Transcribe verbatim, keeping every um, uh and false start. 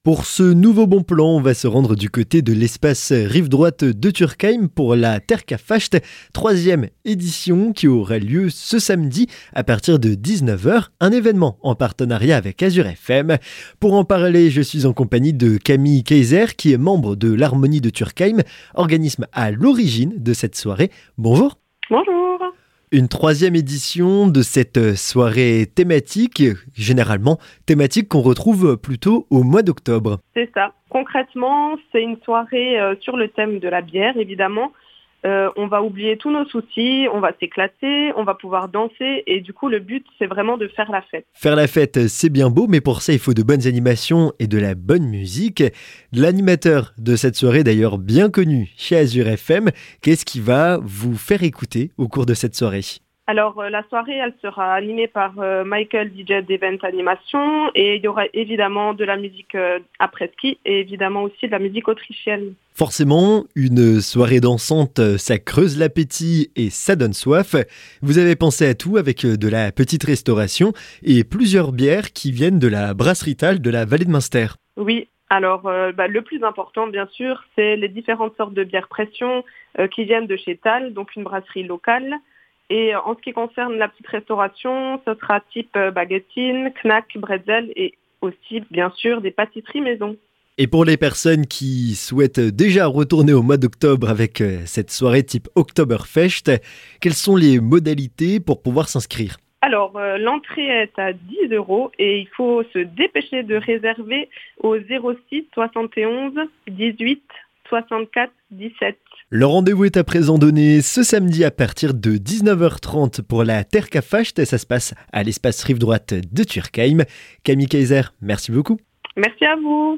Pour ce nouveau bon plan, on va se rendre du côté de l'espace rive droite de Turckheim pour la Terkafest, troisième édition qui aura lieu ce samedi à partir de dix-neuf heures, un événement en partenariat avec Azure F M. Pour en parler, je suis en compagnie de Camille Kayser qui est membre de l'Harmonie de Turckheim, organisme à l'origine de cette soirée. Bonjour. Bonjour. Une troisième édition de cette soirée thématique, généralement thématique qu'on retrouve plutôt au mois d'octobre. C'est ça. Concrètement, c'est une soirée euh, sur le thème de la bière, évidemment. Euh, on va oublier tous nos soucis, on va s'éclater, on va pouvoir danser et du coup le but c'est vraiment de faire la fête. Faire la fête c'est bien beau, mais pour ça il faut de bonnes animations et de la bonne musique. L'animateur de cette soirée d'ailleurs bien connu chez Azure F M, qu'est-ce qui va vous faire écouter au cours de cette soirée ? Alors euh, la soirée elle sera animée par euh, Michael D J d'Event Animation et il y aura évidemment de la musique euh, après-ski et évidemment aussi de la musique autrichienne. Forcément, une soirée dansante, ça creuse l'appétit et ça donne soif. Vous avez pensé à tout avec de la petite restauration et plusieurs bières qui viennent de la brasserie Tal de la vallée de Münster. Oui, alors euh, bah, le plus important bien sûr, c'est les différentes sortes de bières pression euh, qui viennent de chez Tal, donc une brasserie locale. Et en ce qui concerne la petite restauration, ce sera type euh, baguettine, knack, bretzel et aussi bien sûr des pâtisseries maison. Et pour les personnes qui souhaitent déjà retourner au mois d'octobre avec cette soirée type Oktoberfest, quelles sont les modalités pour pouvoir s'inscrire ? Alors, euh, l'entrée est à dix euros et il faut se dépêcher de réserver au zéro six soixante et onze dix-huit soixante-quatre dix-sept. Le rendez-vous est à présent donné ce samedi à partir de dix-neuf heures trente pour la Terkafest. Ça se passe à l'espace rive droite de Turckheim. Camille Kayser, merci beaucoup. Merci à vous.